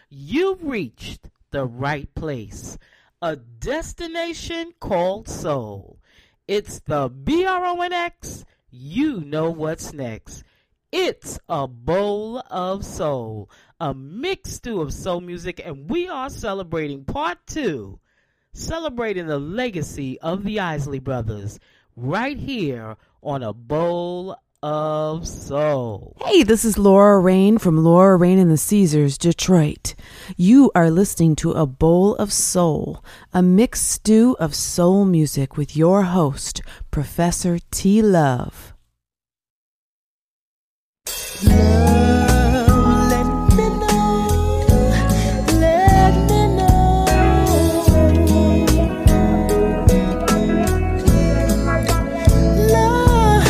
you've reached the right place. A destination called soul. It's the BRONX. You know what's next. It's a bowl of soul, a mixed stew of soul music, and we are celebrating part 2, celebrating the legacy of the Isley Brothers, right here on A Bowl of Soul. Hey, this is Laura Rain from Laura Rain and the Caesars, Detroit. You are listening to A Bowl of Soul, a mixed stew of soul music with your host, Professor T. Love. Love, let me know, let me know. Love,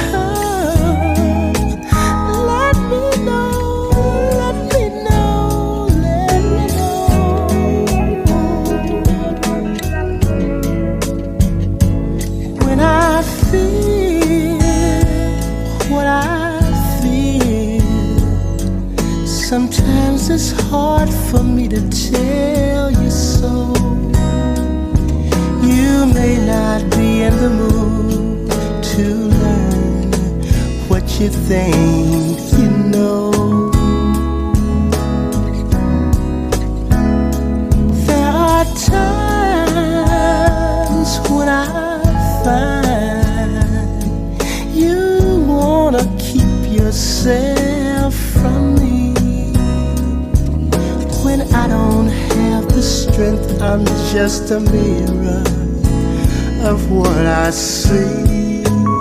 let me know, let me know, let me know. When I feel what I sometimes it's hard for me to tell you so. You may not be in the mood to learn what you think you know. There are times when I find you wanna keep yourself from me. When I don't have the strength, I'm just a mirror of what I see.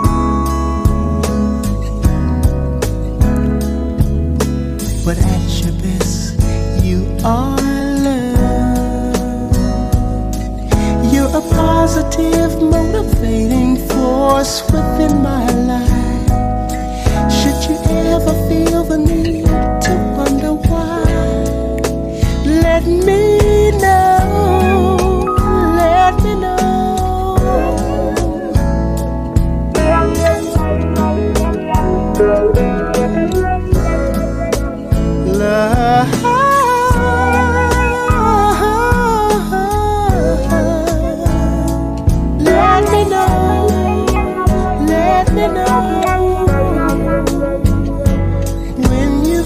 But at your best, you are love. You're a positive, motivating force within my life. Should you ever feel the need to wonder why, let me know, let me know. Love, let me know, let me know. When you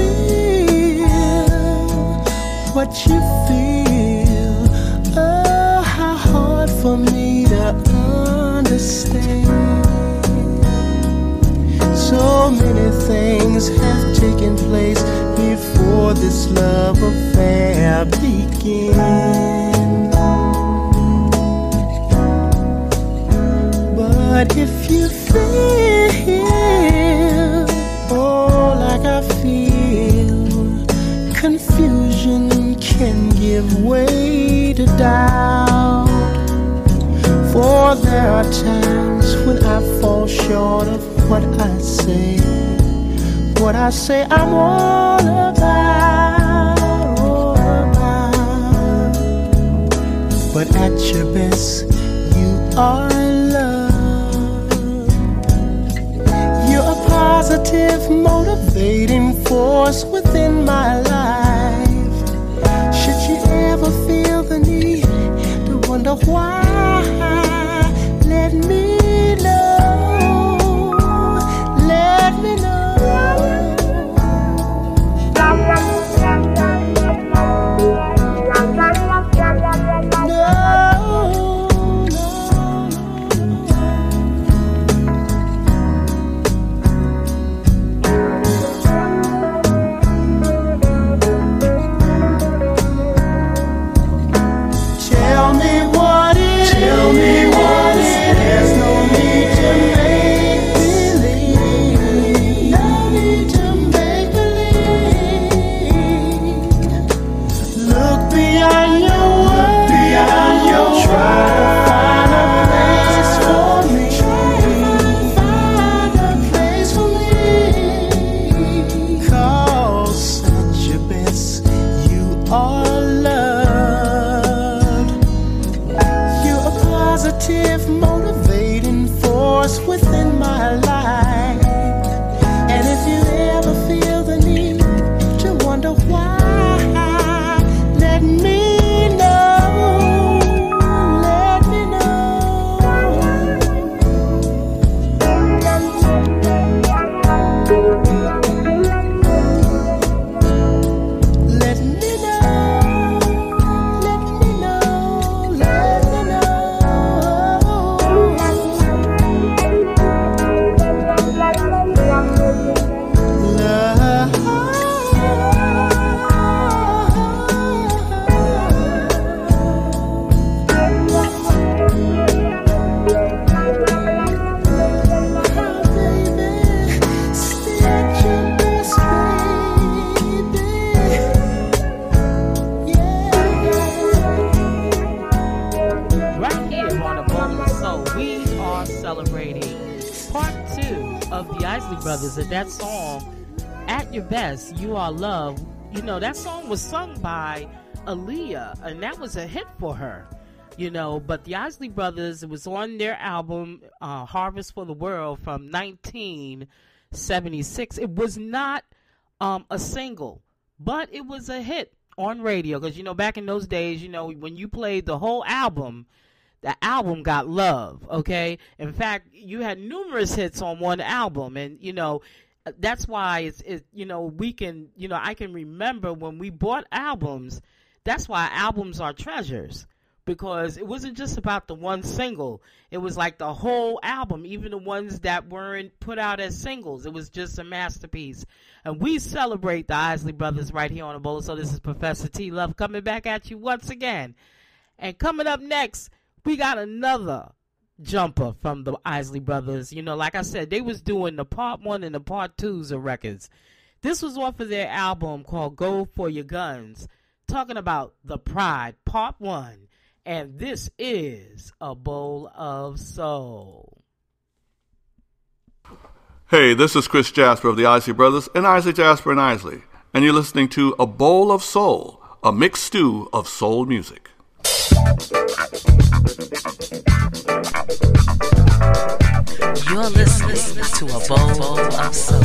feel what you feel, oh, how hard for me to understand. So many things have taken place before this love affair began. But if you feel, oh, like I feel, confusion can give way to doubt. For there are times when I fall short of what I say. What I say I'm all about, all about. But at your best, you are love. You're a positive, motivating force within my life. Should you ever feel the need to wonder why, let me know, let me know. Brothers, and that song, At Your Best, You Are Love, you know, that song was sung by Aaliyah, and that was a hit for her, you know. But the Isley Brothers, it was on their album, Harvest for the World from 1976. It was not a single, but it was a hit on radio, because, you know, back in those days, you know, when you played the whole album, the album got love, okay? In fact, you had numerous hits on one album, and, you know, that's why it's you know, we can, you know, I can remember when we bought albums. That's why albums are treasures, because it wasn't just about the one single. It was like the whole album, even the ones that weren't put out as singles. It was just a masterpiece. And we celebrate the Isley Brothers right here on the Bowl. So this is Professor T Love coming back at you once again. And coming up next, we got another jumper from the Isley Brothers. You know, like I said, they was doing the part 1 and the part 2s of records. This was off of their album called Go For Your Guns, talking about the Pride, part 1. And this is A Bowl of Soul. Hey, this is Chris Jasper of the Isley Brothers and Isley Jasper and Isley, and you're listening to A Bowl of Soul, a mixed stew of soul music. You're listening to A Bowl of Soul.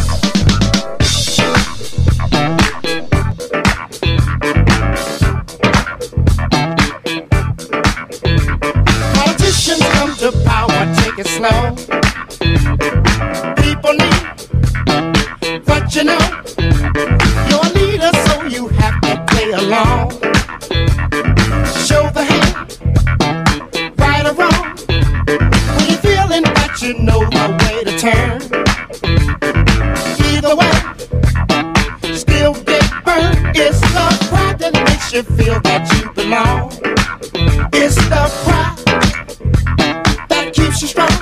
Politicians come to power, take it slow. People need what you know. You're a leader, so you have to play along. Show the hand, right or wrong. When you're feeling that you know the way to turn. Either way, still get burned. It's the pride that makes you feel that you belong. It's the pride that keeps you strong.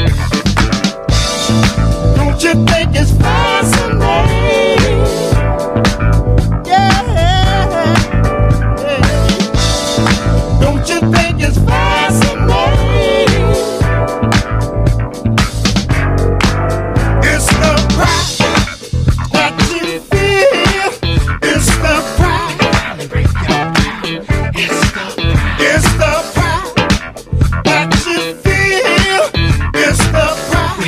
Don't you think it's fascinating? Yeah, yeah. Don't you think it's fascinating? It's the pride that you feel. It's the pride. It's the pride that you feel. It's the pride.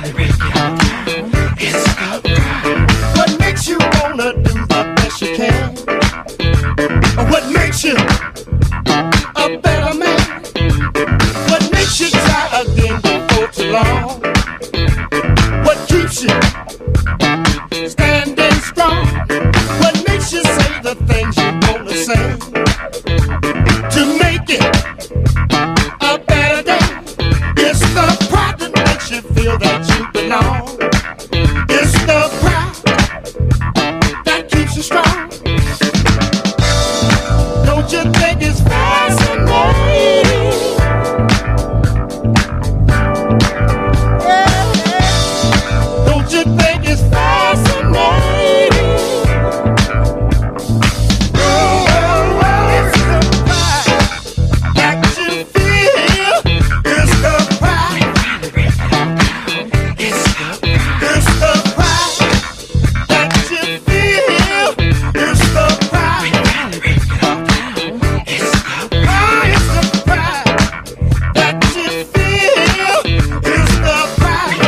What makes you wanna do the best you can? What makes you a better man? What makes you try again before too long? What keeps you standing strong? What makes you say the things you wanna say to make it a better day? It's the pride that makes you feel that you belong. It's the pride that keeps you strong. Don't you think it's fascinating? Yeah, yeah. Don't you think it's fascinating? Oh, it's the pride that you feel. It's the pride. It's the pride that you feel. It's the pride. It's the pride that you feel. It's the pride.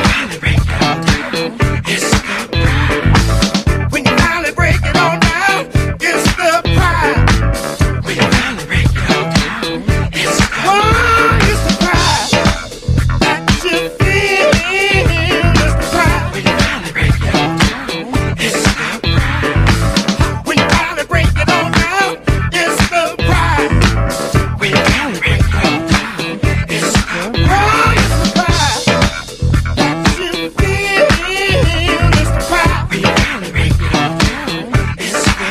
When you finally break it on down, it's the pride. When you finally break it on down, it's the pride. It's the pride that you feel. It's the pride. When you finally break it on down, it's the pride. When you finally break it on down, it's the pride. When you finally break it on down, it's the pride. It's the pride that you feel. It's the pride. When you finally break it on down, it's the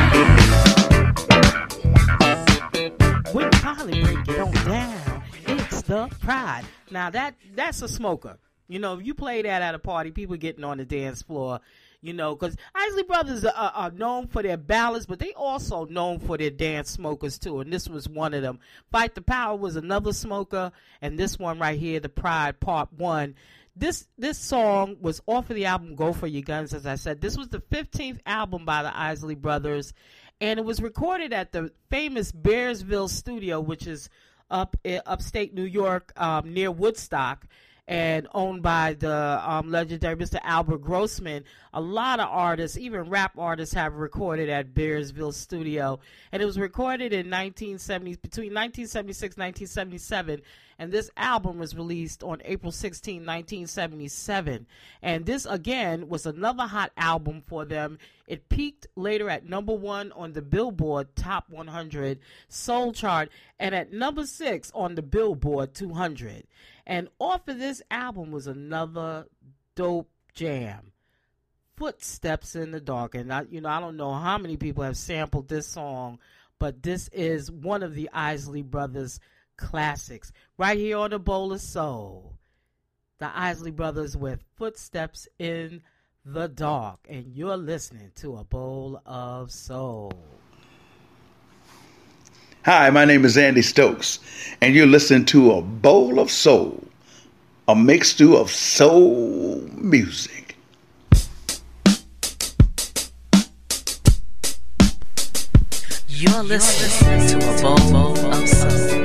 When you finally break it on down, it's the pride. Now that's a smoker. You know, if you play that at a party, people getting on the dance floor, you know, because Isley Brothers are known for their ballads, but they also known for their dance smokers too, and this was one of them. Fight the Power was another smoker, and this one right here, the Pride Part 1. This song was off of the album Go For Your Guns, as I said. This was the 15th album by the Isley Brothers, and it was recorded at the famous Bearsville studio, which is upstate New York, near Woodstock, and owned by the legendary Mr. Albert Grossman. A lot of artists, even rap artists, have recorded at Bearsville Studio. And it was recorded in between 1976 and 1977. And this album was released on April 16, 1977. And this, again, was another hot album for them. It peaked later at number 1 on the Billboard Top 100 Soul Chart and at number 6 on the Billboard 200. And off of this album was another dope jam, Footsteps in the Dark. And I don't know how many people have sampled this song, but this is one of the Isley Brothers classics. Right here on A Bowl of Soul, the Isley Brothers with Footsteps in the Dark. And you're listening to A Bowl of Soul. Hi, my name is Andy Stokes, and you're listening to A Bowl of Soul, a mixed stew of soul music. You're listening to A Bowl of Soul.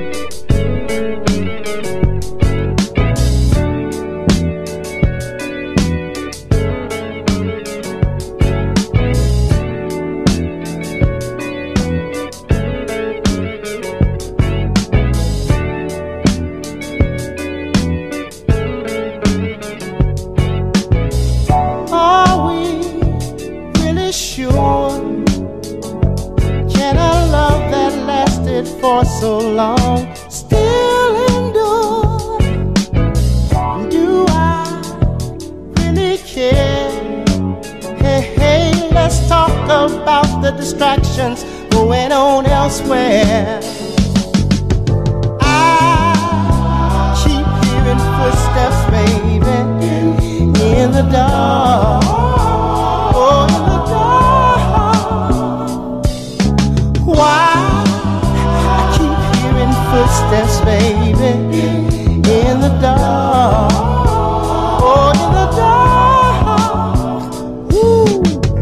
For so long, still endure. Do I really care? Hey, let's talk about the distractions going on elsewhere. I keep hearing footsteps, baby, in the dark. Oh, in the dark. Why? Footsteps, baby, in the dark. Oh, in the dark. Ooh.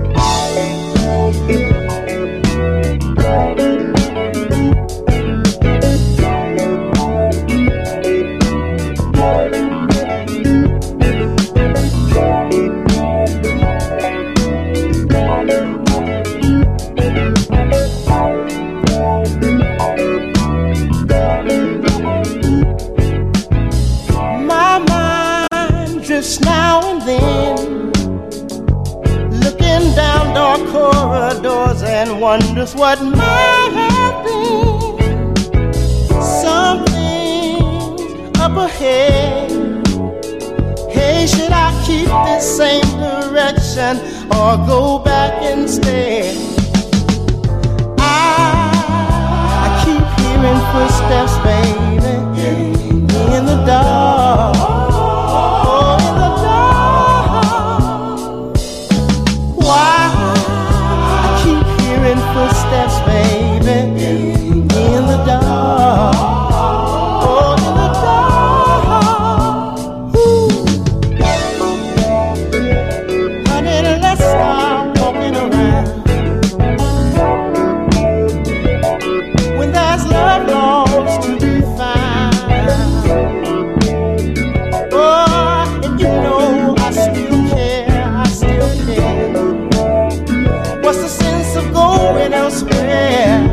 Now and then, looking down dark corridors and wonders what might have been. Something's up ahead. Hey, should I keep this same direction or go back instead? I keep hearing footsteps, baby, in the dark. Footsteps, baby, in the dark. Oh, in the dark. Ooh. Honey, let's start walking around. When there's love lost to be found. Oh, and you know I still care, I still care. What's the sense of going elsewhere?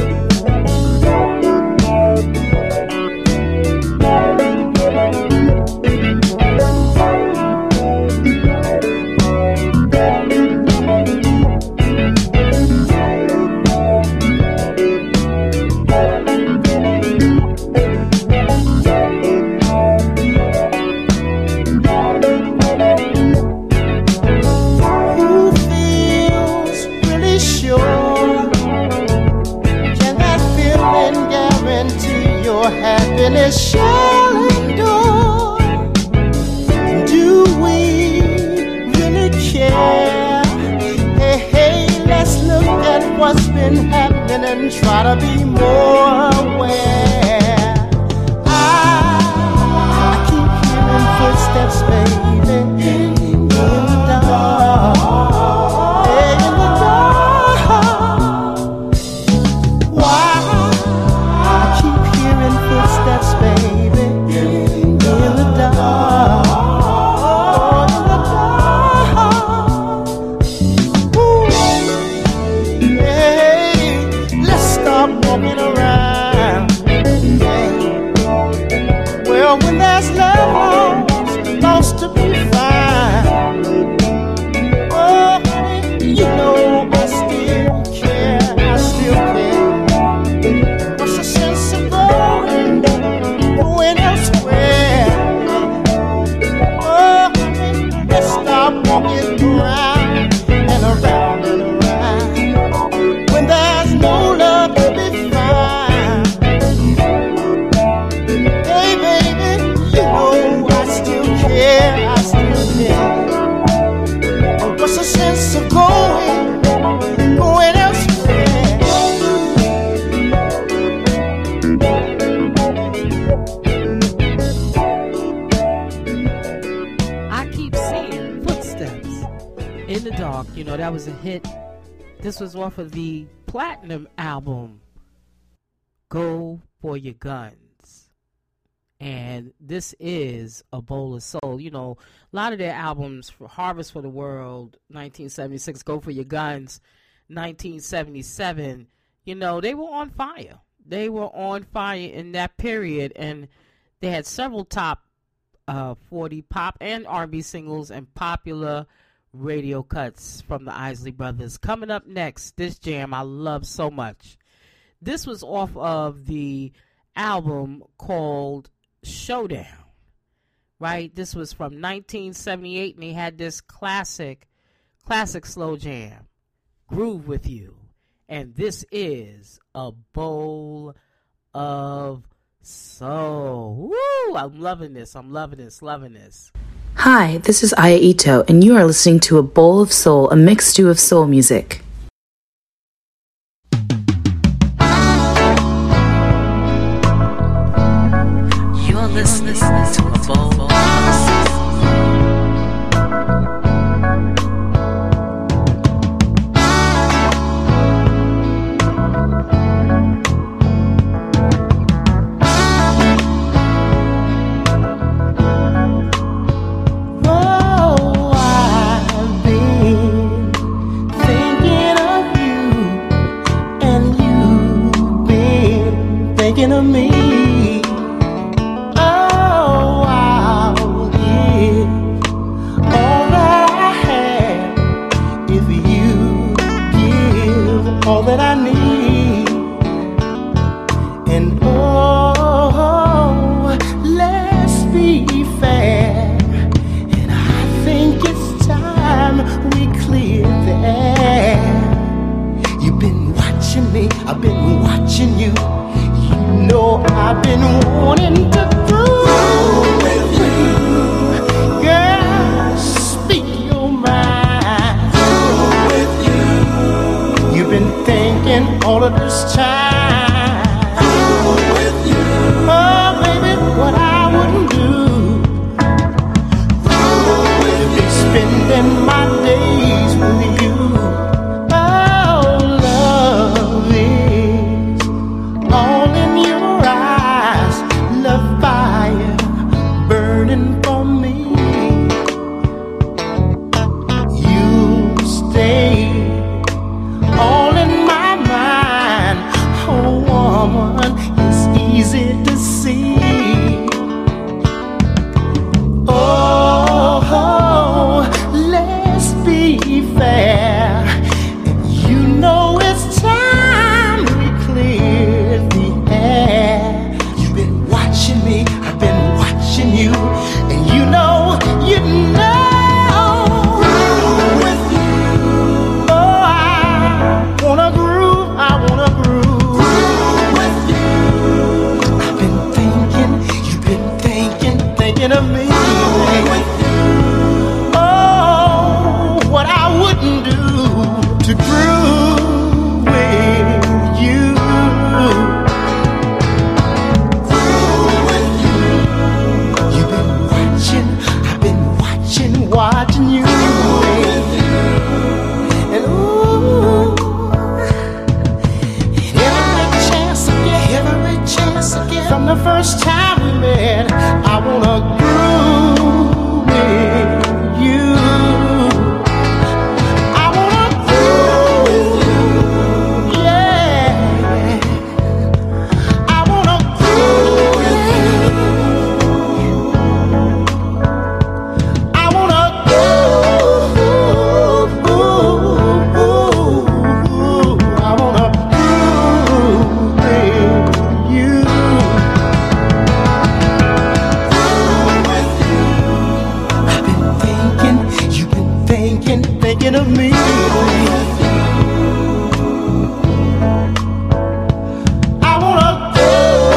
Happiness shall endure. Do we really care? Hey, let's look at what's been happening and try to be more aware. I keep hearing footsteps, baby, in the dark. In the dark. Why I keep hearing footsteps, baby, in the dark. Oh, in the dark. Ooh. Hey, let's stop walking around. Yeah. Well, when there's love lost to be found, oh, you know I still care, I still care. What's the sense of going elsewhere? Oh, let's stop walking around and around and around. When there's no love to be found, hey baby, you know I still care, I still care. But what's the sense of going elsewhere? I keep seeing footsteps in the dark. You know, that was a hit. This was off of the Platinum album, Go for Your Guns. And this is A Bowl of Soul. You know, a lot of their albums, for Harvest for the World, 1976, Go for Your Guns, 1977, you know, they were on fire. They were on fire in that period, and they had several top 40 pop and R&B singles and popular radio cuts from the Isley Brothers. Coming up next, this jam I love so much. This was off of the album called Showdown, right? This was from 1978, and they had this classic slow jam, Groove With You. And this is A Bowl of Soul. Woo! I'm loving this. I'm loving this. Loving this. Hi, this is Aya Ito, and you are listening to A Bowl of Soul, a mixed stew of soul music. You're listening to A Bowl of Soul. Of me, oh, I'll give all that I have if you give all that I need. And oh, let's be fair, and I think it's time we clear the air. You've been watching me, I've been watching you. No, I've been wanting to prove with you, girl, speak your mind. With you, you've been thinking all of this time. With you, oh baby, what I wouldn't do. With be spending my days with you. Oh, love is all in your eyes, love fire burning for me. You stay all in my mind, oh first time we met, I wanna groove with you. I wanna groove, yeah. I wanna groove with you. I wanna groove, I wanna groove with you. Thinking of me. I wanna go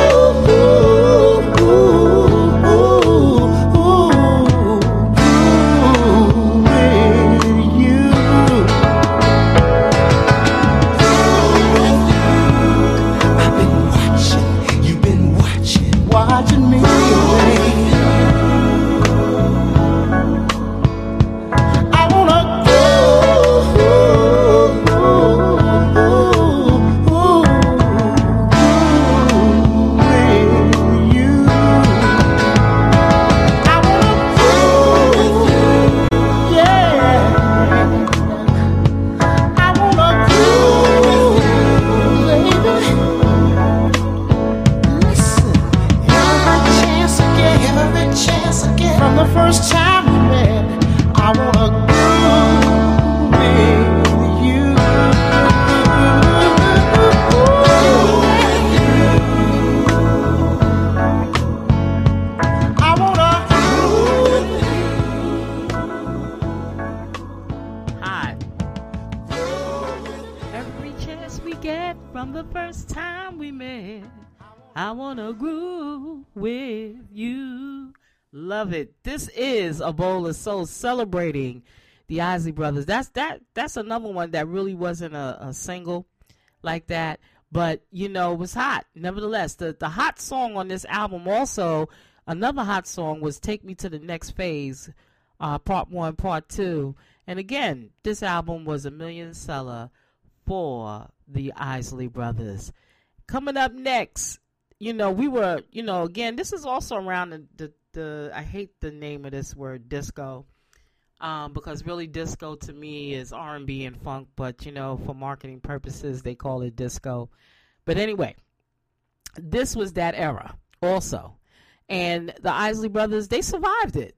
with you. I've been watching, you've been watching me. From the first time we met, I wanna groove with you. I wanna groove. Hi. Every chance we get from the first time we met, I wanna groove with you. Love it. This is A Bowl of Soul celebrating the Isley Brothers. That's another one that really wasn't a single like that, but it was hot. Nevertheless, the hot song on this album, also another hot song, was Take Me to the Next Phase, Part 1, Part 2. And again, this album was a million seller for the Isley Brothers. Coming up next, we were, again, this is also around the I hate the name of this word, disco, because really disco to me is R&B and funk, but for marketing purposes they call it disco. But anyway, this was that era also, and the Isley Brothers, they survived it.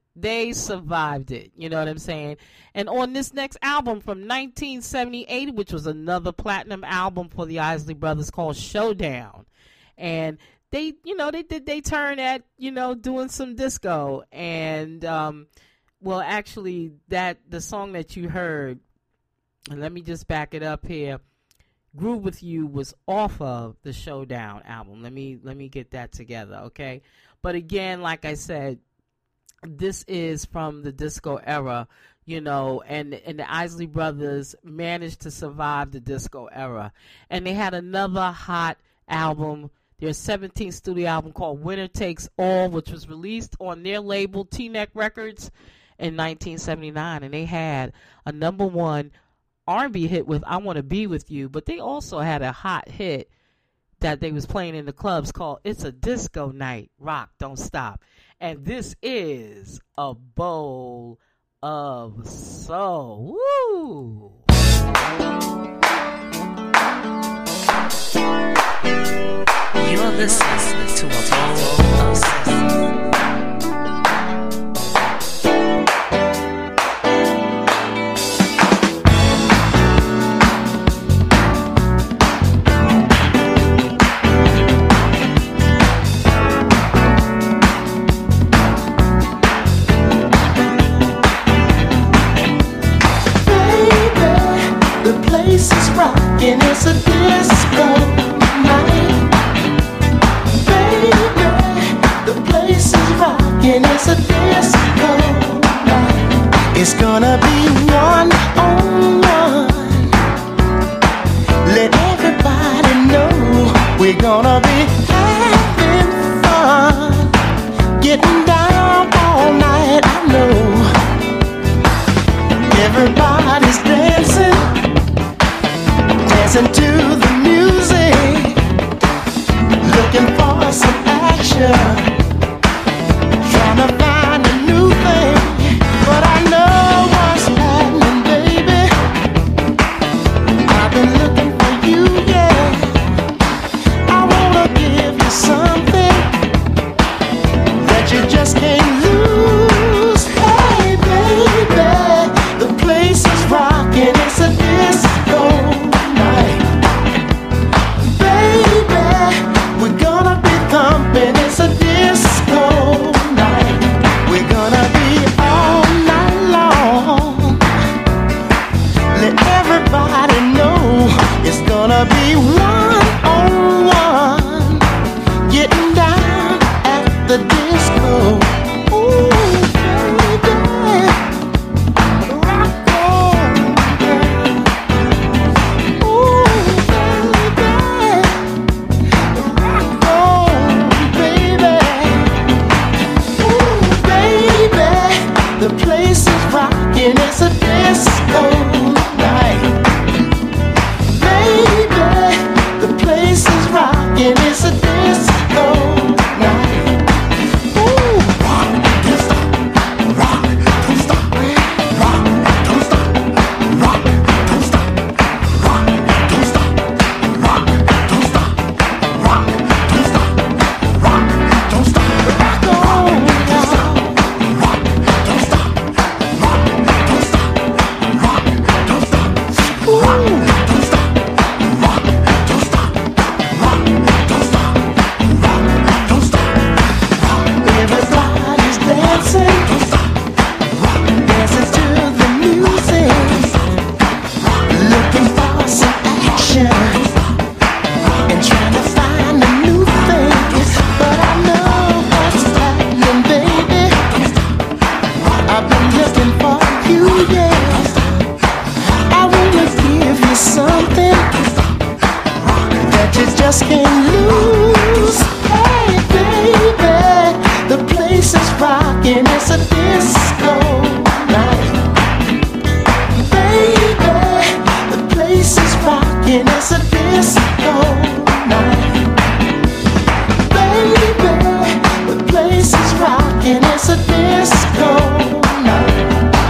You know what I'm saying? And on this next album from 1978, which was another platinum album for the Isley Brothers, called Showdown, and they did their turn at, doing some disco. And, actually, the song that you heard, and let me just back it up here, Groove With You, was off of the Showdown album. Let me get that together, okay? But again, like I said, this is from the disco era, and the Isley Brothers managed to survive the disco era. And they had another hot album, their 17th studio album, called Winner Takes All, which was released on their label T-Neck Records in 1979, and they had a #1 R&B hit with I Want to Be With You, but they also had a hot hit that they was playing in the clubs called It's a Disco Night, Rock Don't Stop. And this is A Bowl of Soul. Woo! You're listening to A Bowl of Soul. It's a disco night, baby. The place is rocking. It's a disco night. It's gonna be one on one. Let everybody know we're gonna be having fun, getting down all night. I know everybody's dancing. Listen to the music, looking for some action. fast can't lose. Hey baby, the place is rocking, it's a disco night. Baby, the place is rocking, it's a disco night. Baby, the place is rocking, it's a disco night.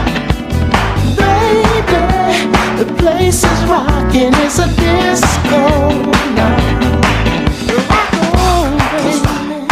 Baby, the place is rocking, it's a disco night. Rock on, baby.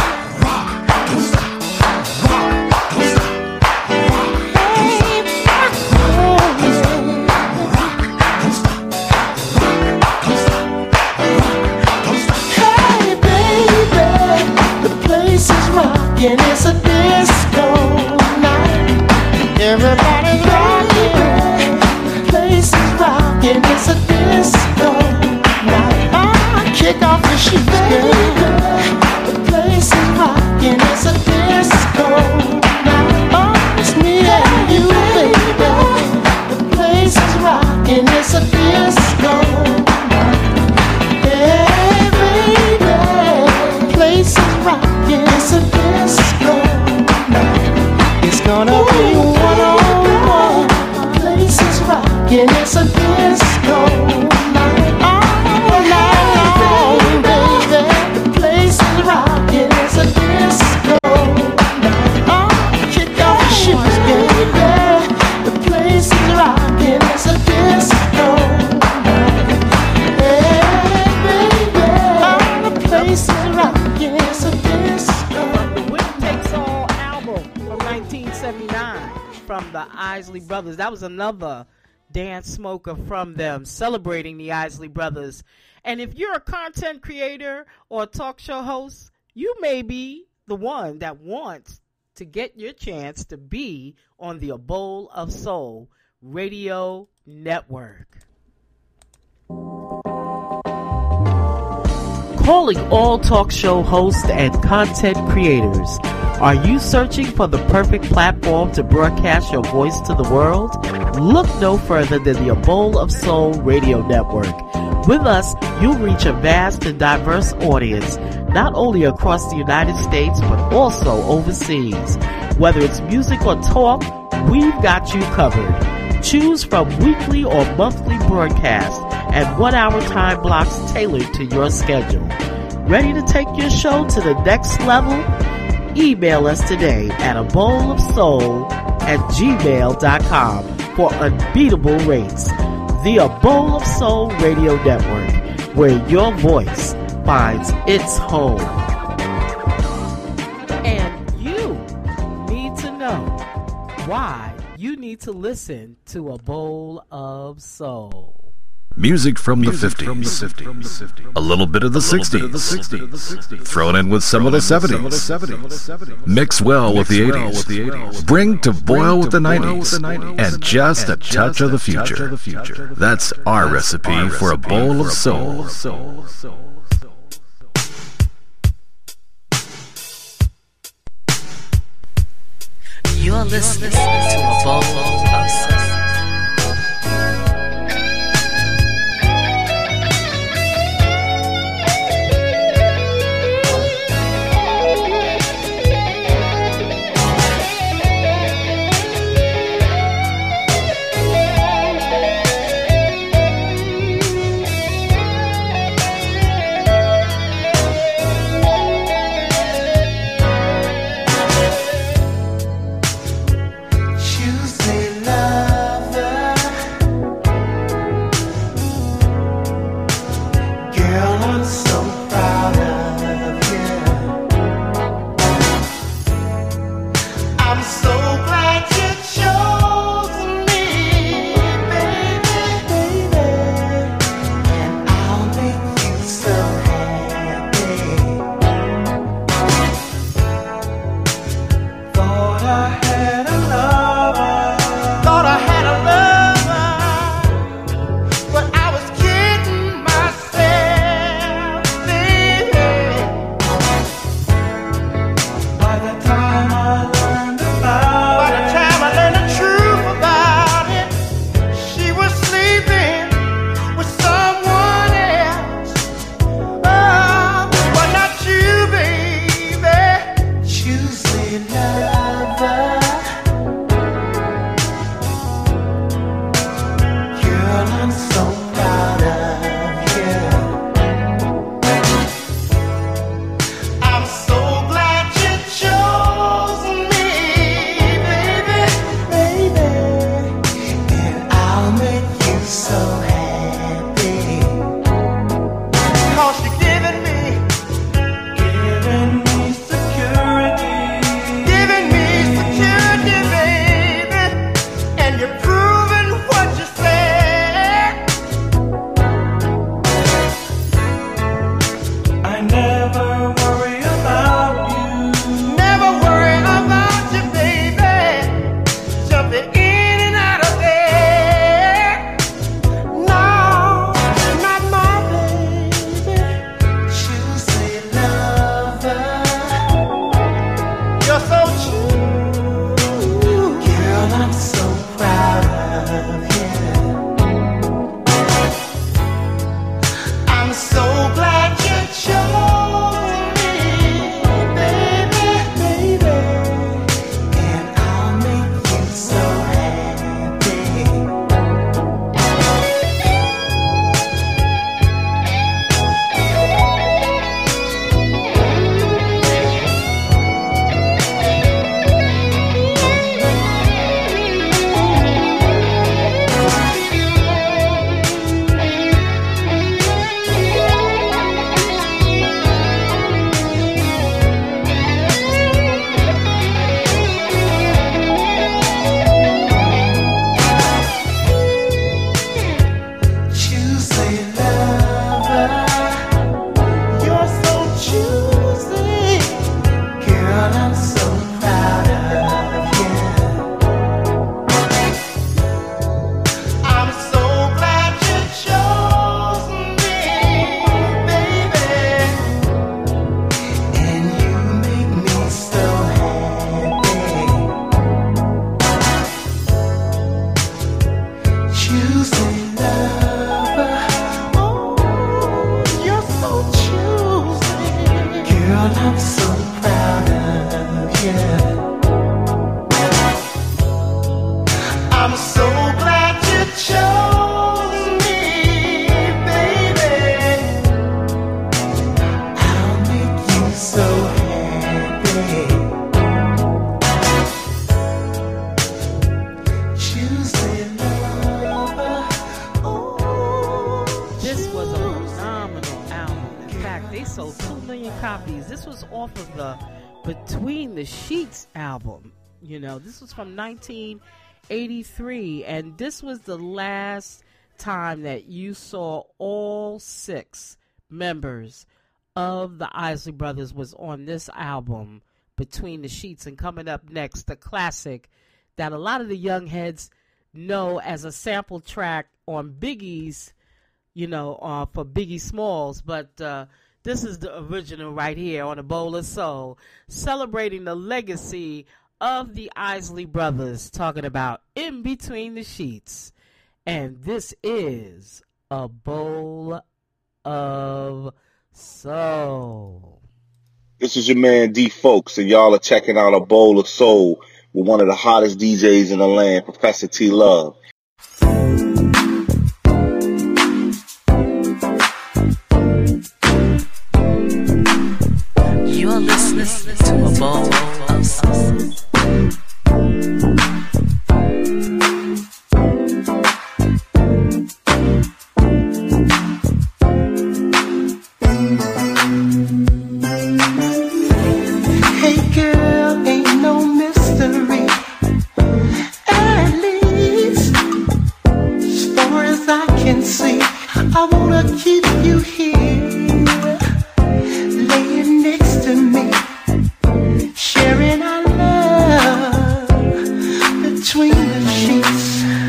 Hey, baby, the place is rocking, it's a disco night. Everybody's rocking, the place is rocking, it's a disco night. Oh, kick off your shoes, baby. The place is rocking, it's a disco night. Oh, it's me and you, baby. The place is rocking, it's a disco night. Hey, baby, the place is rocking, it's a disco night. It's gonna be one-on-one. The place is rocking, it's a disco night. All night long, baby. The place is rocking, it's a disco night. Oh, kick off your shoes, baby. The place is rocking, it's a disco night. Hey, baby, oh, the place is rocking, it's a disco. The Winner Takes All album from 1979 from the Isley Brothers. That was another dance smoker from them, celebrating the Isley Brothers. And if you're a content creator or a talk show host, you may be the one that wants to get your chance to be on the A Bowl of Soul radio network. Calling all talk show hosts and content creators. Are you searching for the perfect platform to broadcast your voice to the world? Look no further than the A Bowl of Soul radio network. With us, you'll reach a vast and diverse audience, not only across the United States, but also overseas. Whether it's music or talk, we've got you covered. Choose from weekly or monthly broadcasts and 1 hour time blocks tailored to your schedule. Ready to take your show to the next level? Email us today at abowlofsoul@gmail.com for unbeatable rates. The A Bowl of Soul Radio Network, where your voice finds its home. And you need to know why you need to listen to A Bowl of Soul. Music from the 50s, a little bit of the 60s, thrown in with some of the 70s, mix well with the 80s, bring to boil with the 90s, and just a touch of the future. That's our recipe for A Bowl of Soul. You're listening to A Bowl of Soul. Girl, I'm so proud of you. I'm so glad you chose me, baby. I'll make you so happy. Tuesday lover. This was a phenomenal album. In fact, they sold 2 million copies. This was off of the Between the Sheets album. You know, this was from 1983, and this was the last time that you saw all 6 members of the Isley Brothers was on this album, Between the Sheets. And coming up next, the classic that a lot of the young heads know as a sample track on Biggie's, you know, for Biggie Smalls, but this is the original right here on A Bowl of Soul, celebrating the legacy of the Isley Brothers, talking about In Between the Sheets. And this is A Bowl of Soul. This is your man D Folks, and y'all are checking out A Bowl of Soul with one of the hottest DJs in the land, Professor T Love. You're listening to A Bowl of Soul. Hey girl, ain't no mystery. At least, as far as I can see, I wanna keep you here, laying next to me, sharing our love between the sheets.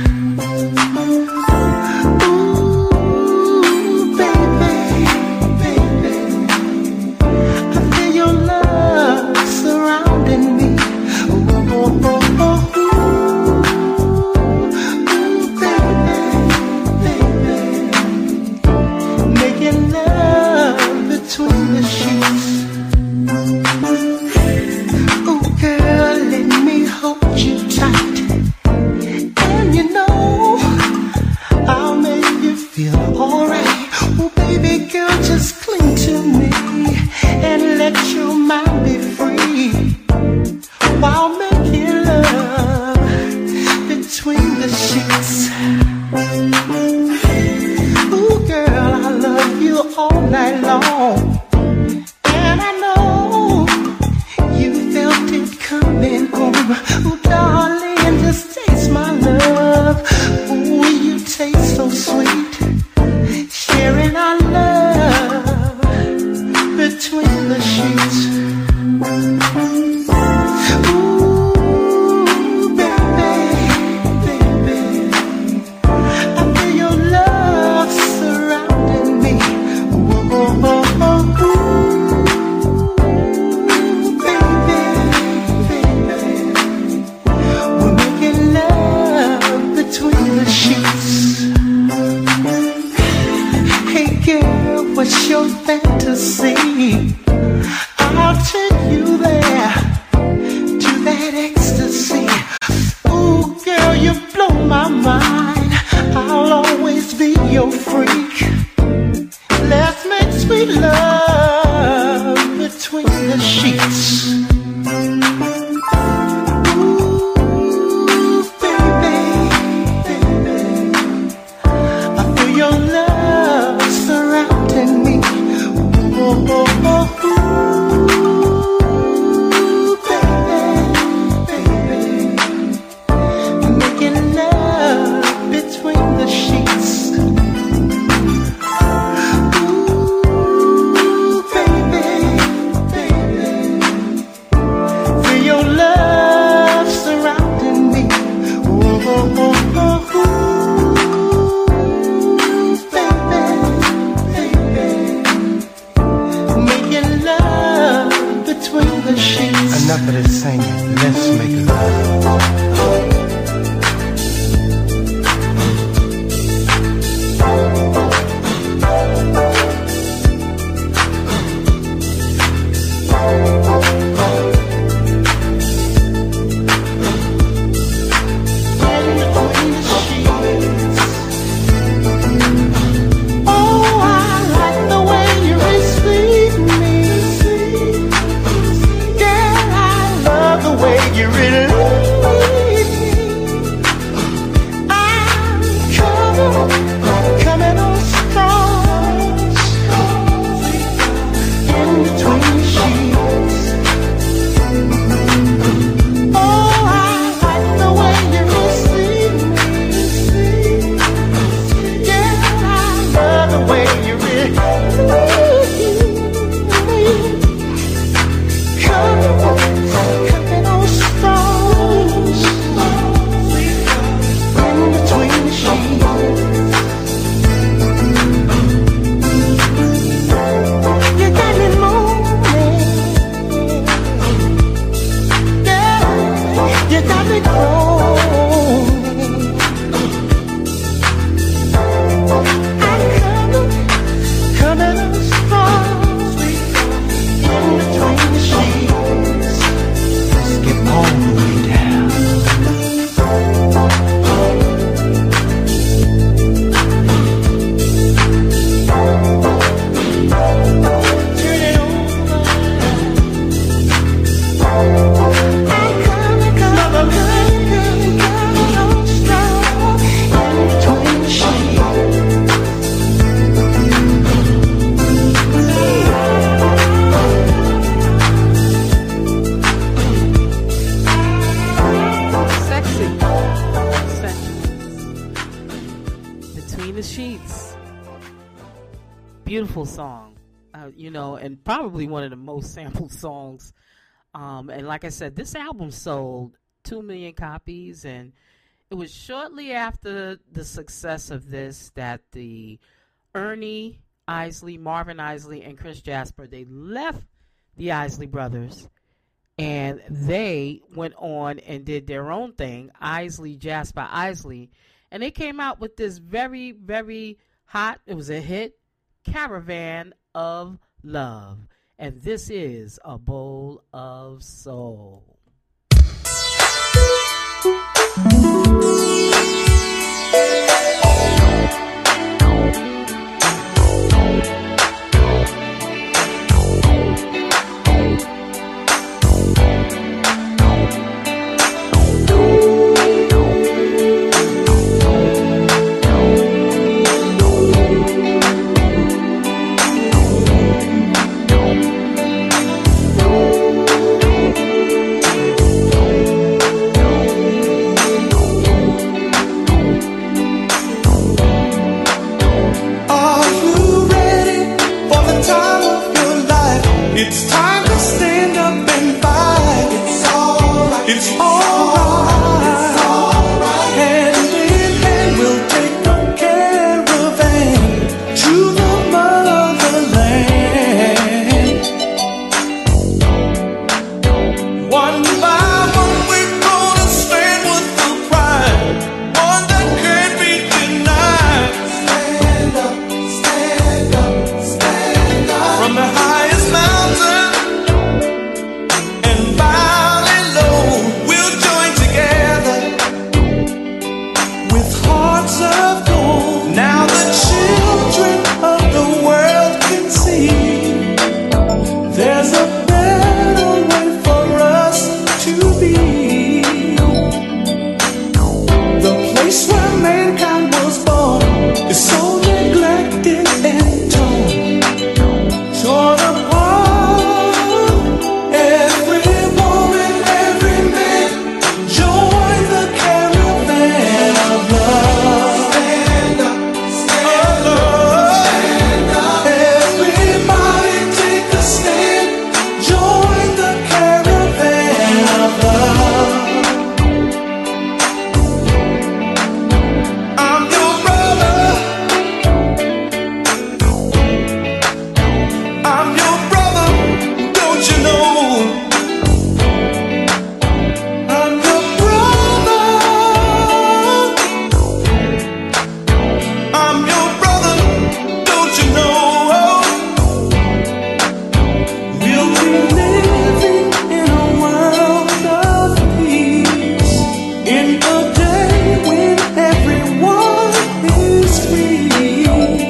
Ooh, baby, baby, I feel your love surrounding me. Ooh, oh, oh, oh, ooh, baby, baby, making love between the sheets. Ooh, girl, let me hold you tight, and you know I'll make you feel alright. Oh, baby girl, just cling to me and let your mind be free while making love between the sheets. Ooh, girl, I love you all night long, and I know you felt it coming on. Ooh, darling, just taste my love. Ooh, you taste so sweet, sharing our love between the sheets. Ooh, baby, baby, I feel your love surrounding me. Ooh, oh, oh, oh, ooh, baby, baby, we're making love between the sheets. Hey girl, what's your fantasy? I'll take you there to that ecstasy. Ooh, girl, you blow my mind. I'll always be your freak. Let's make sweet love between the sheets. Ooh, baby, baby, I feel your love surrounding me. Ooh, oh, oh, oh, ooh, baby, baby, making love between the sheets. Ooh, baby, baby, feel your love surrounding me. Ooh, oh, oh, oh, ooh, baby, baby, making love between the sheets. Enough of this singing, let's make love. beautiful song, and probably one of the most sampled songs. And like I said, this album sold 2 million copies, and it was shortly after the success of this that the Ernie Isley, Marvin Isley, and Chris Jasper, they left the Isley Brothers, and they went on and did their own thing, Isley, Jasper, Isley, and they came out with this very, very hot, it was a hit, Caravan of Love. And this is A Bowl of Soul. It's time to stand up and fight. It's alright. It's alright. It's alright. Hand in hand, we'll take the caravan to the motherland. One by one, we're gonna stand with the pride, one that can't be denied. Stand up, stand up, stand up. From the highest mountain and valley low, we'll join together with hearts of gold. Now the children of the world can see there's a better way for us to be. The place where mankind was born is so neglected and torn apart. Every woman, every man, join the caravan of love. Stand up, stand up, stand up. Everybody take a stand. Join the caravan of love. I'm your brother. I'm your brother, don't you know? I'm your brother. I'm your brother, don't you know? We'll be living in a world of peace, in a day when everyone is free.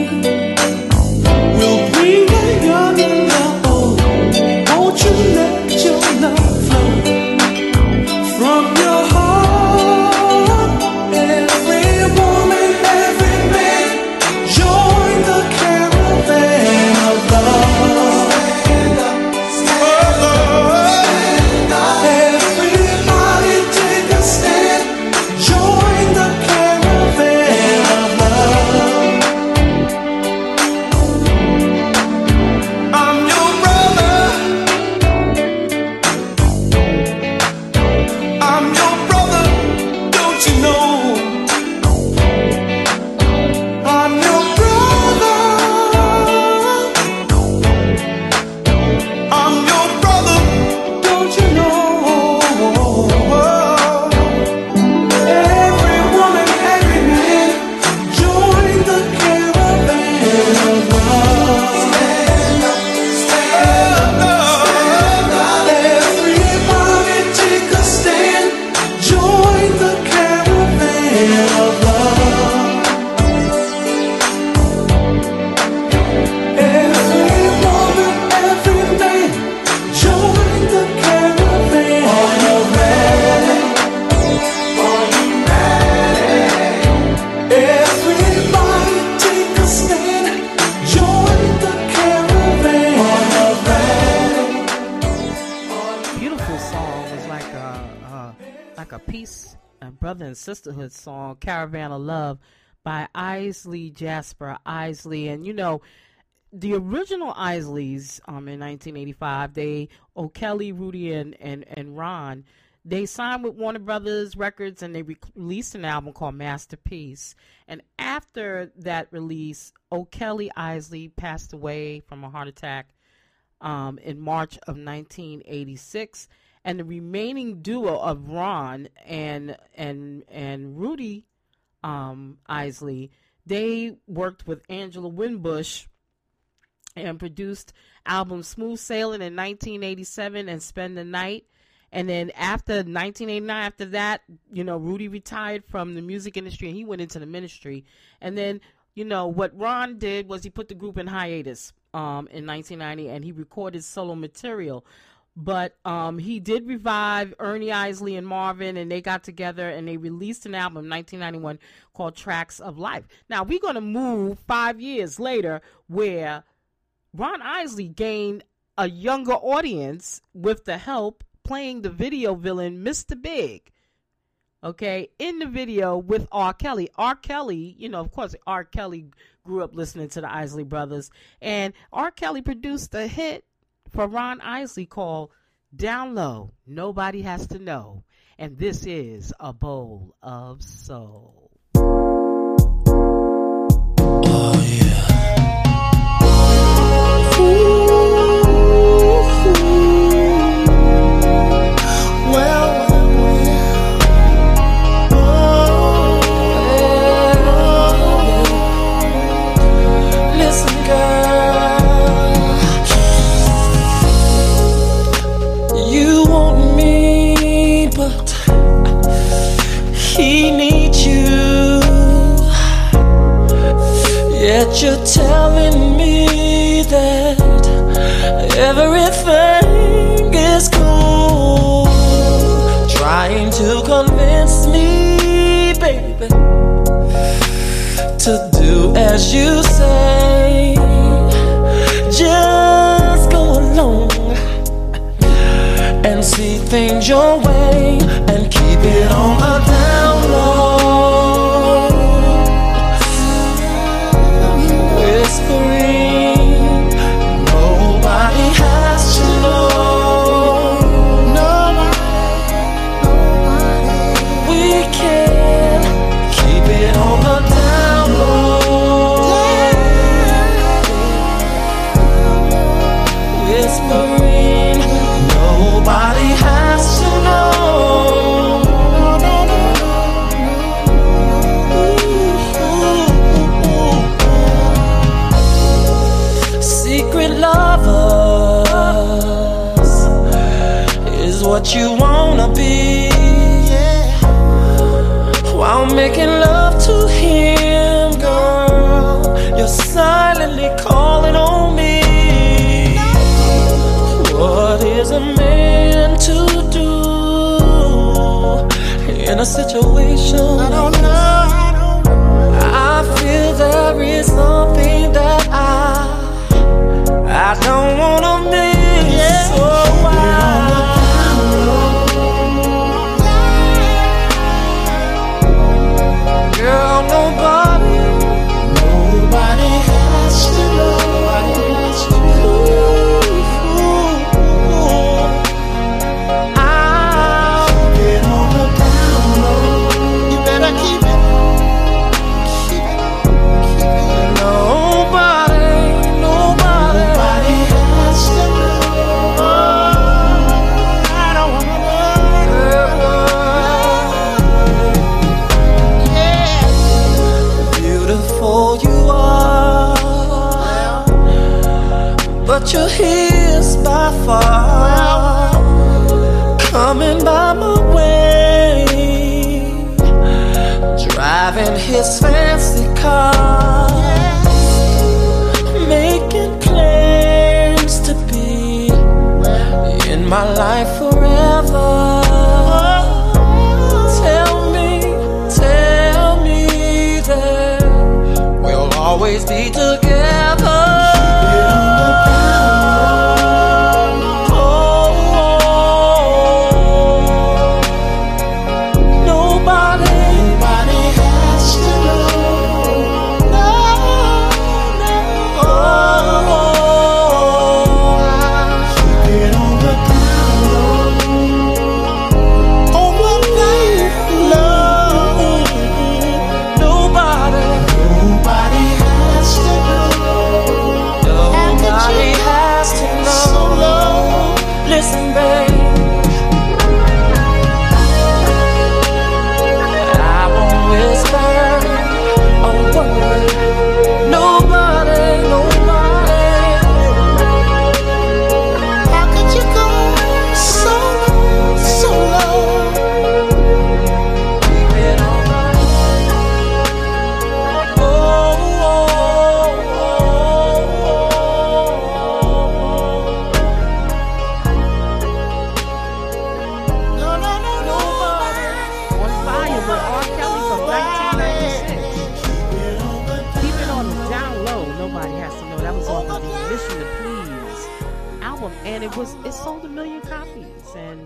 We'll bring the young and the old. Won't you let your love flow from your heart? Every woman, every man, join the caravan of love. Stand up, stand up, everybody take a stand. Join the caravan of love. I'm your brother. I'm your brother, don't you know? I'm your brother. I'm your brother, don't you know? Every woman, every man, join the caravan of love. Stand up, stand up, stand up. Everybody take a stand. Join the caravan of love. Every woman, every man, join the caravan. Are you ready? Are you ready? Everybody take a stand. Join the caravan. Are you ready? Beautiful song. It was like a peace and brother and sisterhood song, Caravan of Love by Isley Jasper Isley. And the original Isleys in 1985, O'Kelly, Rudy, and Ron, they signed with Warner Brothers Records, and they released an album called Masterpiece. And after that release, O'Kelly Isley passed away from a heart attack in March of 1986. And the remaining duo of Ron and Rudy Isley, they worked with Angela Winbush and produced albums Smooth Sailing in 1987 and Spend the Night. And then after 1989, after that, Rudy retired from the music industry and he went into the ministry. And then, what Ron did was he put the group in hiatus in 1990 and he recorded solo material. But he did revive Ernie Isley and Marvin, and they got together and they released an album in 1991 called Tracks of Life. Now, we're going to move 5 years later where Ron Isley gained a younger audience with the help playing the video villain Mr. Big, okay, in the video with R. Kelly. R. Kelly, of course, R. Kelly grew up listening to the Isley Brothers, and R. Kelly produced a hit for Ron Isley called Down Low, Nobody Has to Know, and this is A Bowl of Soul. Oh, yeah. You're telling me that everything is cool, trying to convince me, baby, to do as you say. Just go along and see things your way and keep it on the down low. Nobody has to know. Nobody. We can keep it on the down low. Whispering, nobody has to know. Secret lovers is what you wanna be, while making love to him, girl, you're silently calling on me. What is a man to do in a situation? I don't know. I feel there is something that I don't wanna miss. So girl, nobody has to know. I'll get on the down low. You better keep it. Nobody has to know. I don't wanna know. Yeah. Beautiful you are, but you're his by far. Coming by my way, driving his fancy car, making plans to be in my life forever. Tell me that we'll always be together. Nobody has to know. album, and it sold 1 million copies. And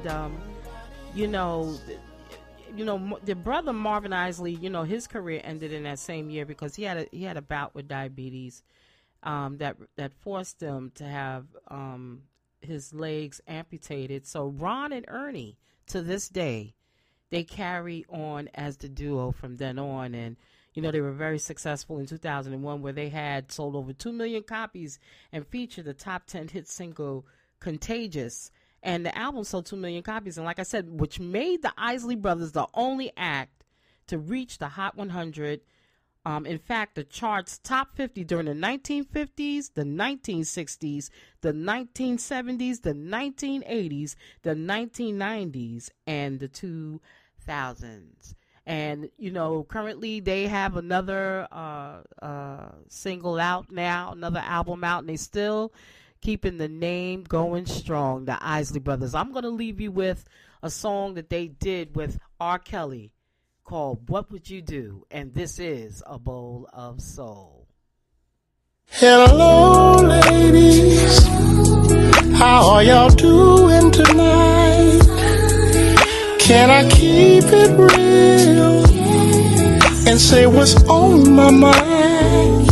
the brother Marvin Isley, his career ended in that same year because he had a bout with diabetes that forced him to have his legs amputated. So Ron and Ernie, to this day, they carry on as the duo from then on. And they were very successful in 2001, where they had sold over 2 million copies and featured the top 10 hit single "Contagious." And the album sold 2 million copies. And like I said, which made the Isley Brothers the only act to reach the Hot 100. In fact, the chart's top 50 during the 1950s, the 1960s, the 1970s, the 1980s, the 1990s, and the 2000s. And, currently they have another single out now, another album out, and they still keeping the name going strong, the Isley Brothers. I'm going to leave you with a song that they did with R. Kelly called "What Would You Do?" And this is A Bowl of Soul. Hello, ladies. How are y'all doing tonight? Can I keep it real and say what's on my mind?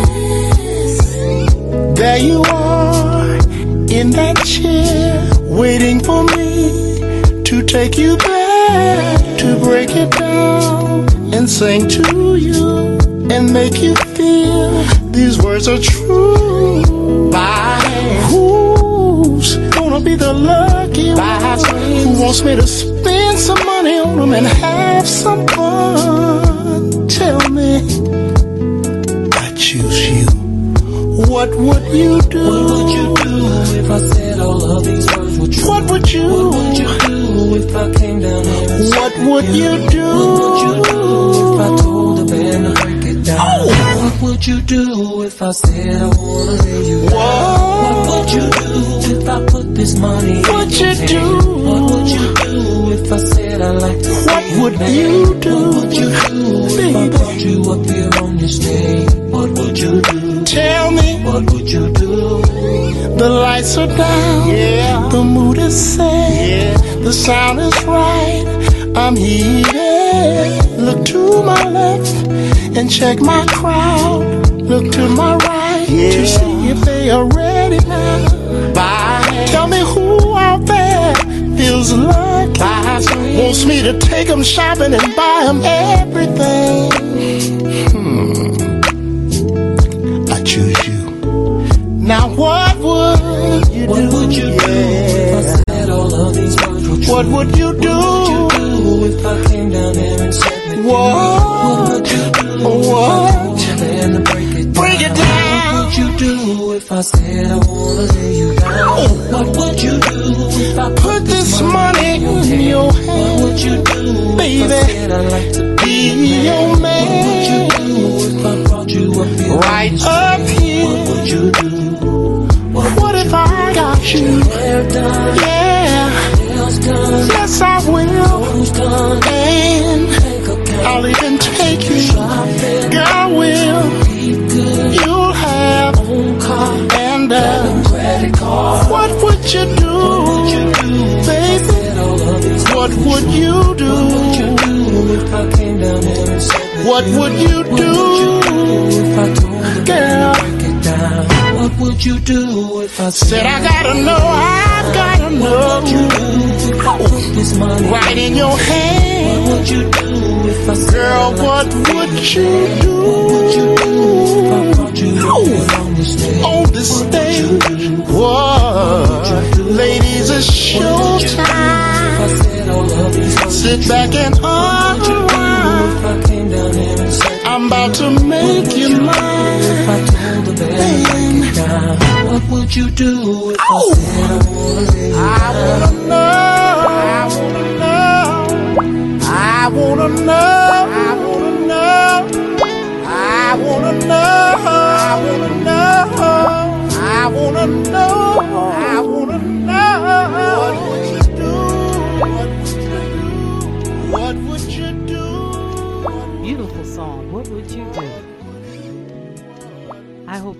There you are in that chair, waiting for me to take you there, to break it down and sing to you and make you feel these words are true. By who's gonna be the lucky one who wants me to spend some money on them and have some fun? Tell me, I choose you. What would you do? What would you do if I said all of these words were true? What would you do if I came down here and what would you do? What would you do if I told the band to break it down? Oh. What would you do if I said I wanna lay you down? What would you do if I put this money in your hand? What would you do if I said I like to see what would you do? What would you do if I brought you up here on your stage? What would you do? Tell me, what would you do? The lights are down, the mood is set, the sound is right, I'm heated. Look to my left and check my crowd. Look to my right to see if they are ready now. Bye. Tell me who out there feels lucky, wants me to take them shopping and buy them everything. I choose you. Now what would you do? What would you do if I said all of these words were true? What would you do? What would you do if I came down here and said that what would you do? What? If I break it down. What would you do if I said I wanna lay you down? What would you do if I put this money in your hand? What would you do, baby? If I said I'd like to be your man? What would you do if I brought you up here? Right up here. What would you do? What if I got you? Yeah. Yes, I will. And I'll even take you. Girl, will. You'll have and what would you do, baby? What would you do? What would you do, girl? What would you do if I said I gotta know, I've gotta know? This money right in your hand. What would you do if I said, girl, what would you do? What would you do if I brought you on the stage? What? Ladies, it's showtime. Sit back and unwind. I'm about to make you mine. What would you do if I said I wanna lay you down? I wanna know. I wanna know. I wanna know. I wanna know. I wanna know. I wanna know. What would you do? What would you do? Beautiful song. What would you do? I hope you enjoyed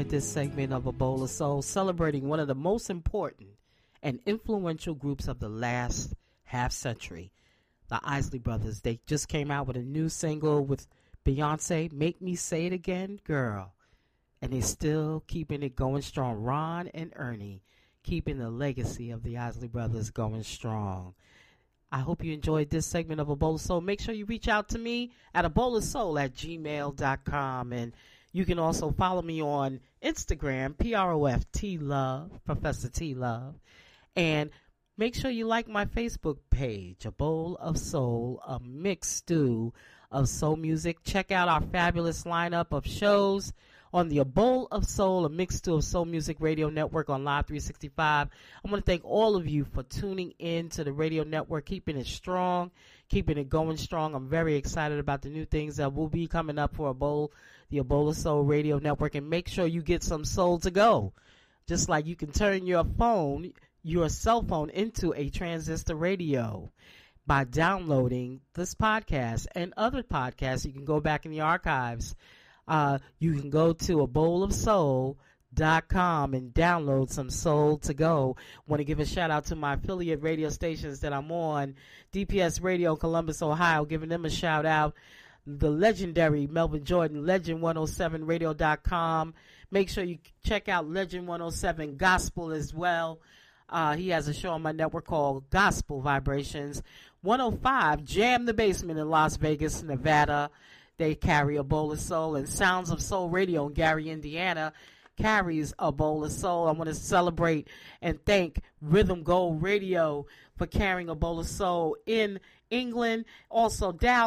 enjoyed this segment of A Bowl of Soul, celebrating one of the most important and influential groups of the last half century, the Isley Brothers. They just came out with a new single with Beyonce, Make Me Say It Again, Girl. And they're still keeping it going strong. Ron and Ernie keeping the legacy of the Isley Brothers going strong. I hope you enjoyed this segment of A Bowl of Soul. Make sure you reach out to me at abowlofsoul@gmail.com. And you can also follow me on Instagram, PROFT Love, Professor T Love. And make sure you like my Facebook page, A Bowl of Soul, a mixed stew of soul music. Check out our fabulous lineup of shows on the A Bowl of Soul, a mixed stew of soul music radio network on Live 365. I want to thank all of you for tuning in to the radio network, keeping it strong, keeping it going strong. I'm very excited about the new things that will be coming up for the A Bowl of Soul radio network. And make sure you get some soul to go. Just like you can turn your cell phone into a transistor radio by downloading this podcast and other podcasts. You can go back in the archives. You can go to abowlofsoul.com and download some soul to go. Want to give a shout out to my affiliate radio stations that I'm on, DPS Radio Columbus, Ohio, giving them a shout out. The legendary Melvin Jordan, Legend107radio.com. Make sure you check out Legend 107 Gospel as well. He has a show on my network called Gospel Vibrations. 105 Jam the Basement in Las Vegas, Nevada. They carry A Bowl of Soul, and Sounds of Soul Radio in Gary, Indiana carries A Bowl of Soul. I want to celebrate and thank Rhythm Gold Radio for carrying A Bowl of Soul in England. Also,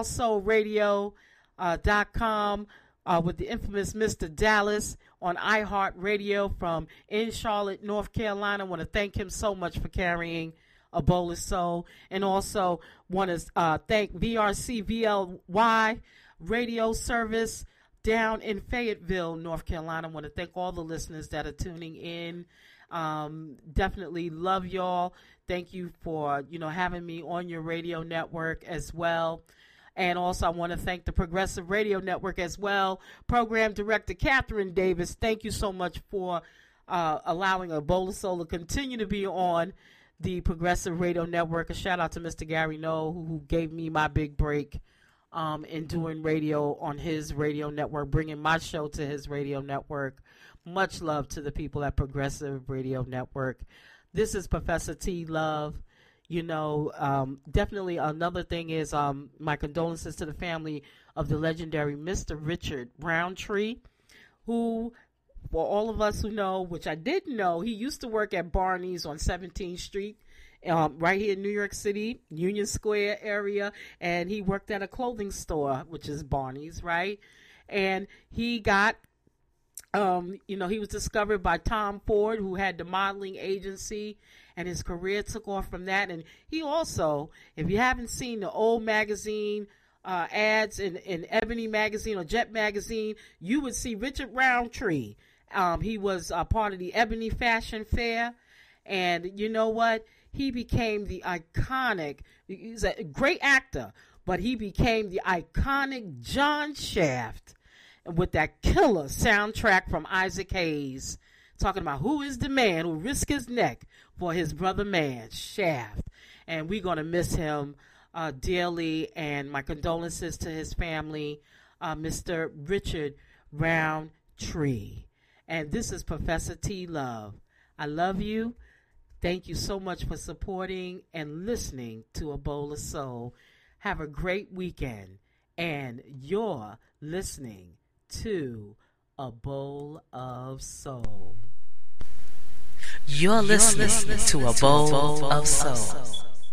DalSoulRadio.com with the infamous Mr. Dallas on iHeartRadio from in Charlotte, North Carolina. I want to thank him so much for carrying A Bowl of Soul. And also want to thank VRCVLY radio service down in Fayetteville, North Carolina. I want to thank all the listeners that are tuning in. Definitely love y'all. Thank you for, having me on your radio network as well. And also I want to thank the Progressive Radio Network as well. Program Director Catherine Davis, thank you so much for allowing A Bowl of Soul to continue to be on the Progressive Radio Network. A shout out to Mr. Gary Noel, who gave me my big break in doing radio on his radio network, bringing my show to his radio network. Much love to the people at Progressive Radio Network. This is Professor T Love. Definitely another thing is my condolences to the family of the legendary Mr. Richard Roundtree, who, for all of us who know, which I didn't know, he used to work at Barney's on 17th Street. Right here in New York City, Union Square area, and he worked at a clothing store, which is Barney's, right? And he got, he was discovered by Tom Ford, who had the modeling agency, and his career took off from that. And he also, if you haven't seen the old magazine ads in Ebony Magazine or Jet Magazine, you would see Richard Roundtree. He was part of the Ebony Fashion Fair, and you know what? He became the iconic, he's a great actor, but he became the iconic John Shaft with that killer soundtrack from Isaac Hayes, talking about who is the man who risked his neck for his brother man, Shaft. And we're going to miss him dearly, and my condolences to his family, Mr. Richard Roundtree. And this is Professor T Love. I love you. Thank you so much for supporting and listening to A Bowl of Soul. Have a great weekend. And you're listening to A Bowl of Soul. You're listening to A Bowl of Soul.